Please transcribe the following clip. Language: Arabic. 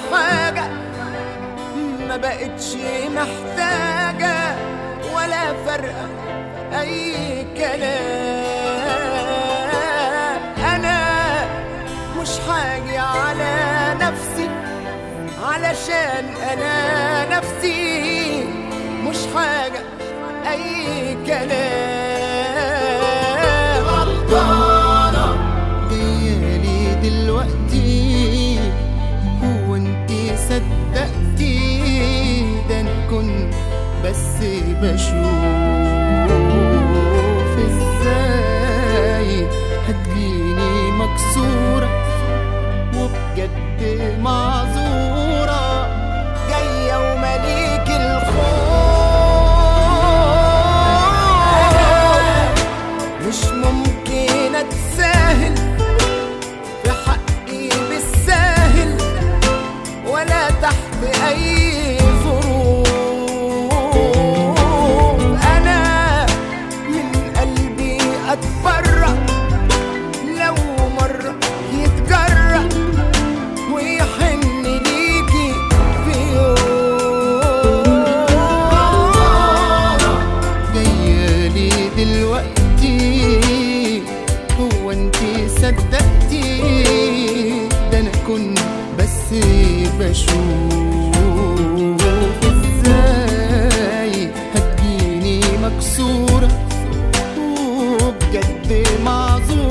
حاجة ما بقتش محتاجة ولا فرقة أي كلام. أنا مش حاجة على نفسي علشان أنا نفسي مش حاجة أي كلام. غلطانة جايالي دلوقتي هو انتي صدقتي؟ ده انا كنت بس بشوف ازاي هتجيني مكسورة وبجد معذورة جاية ومليك الخوف. مش ممكن اتساهل في حقي بالساهل ولا تحت اي ظروف. انا من قلبي اتبرأ لو مرة يتجرأ ويحن ليكي في يوم. جايالي دلوقتي هو انتي صدقتي؟ ده انا كنت بس بشوف ازاي هتجيني مكسورة وبجد معذورة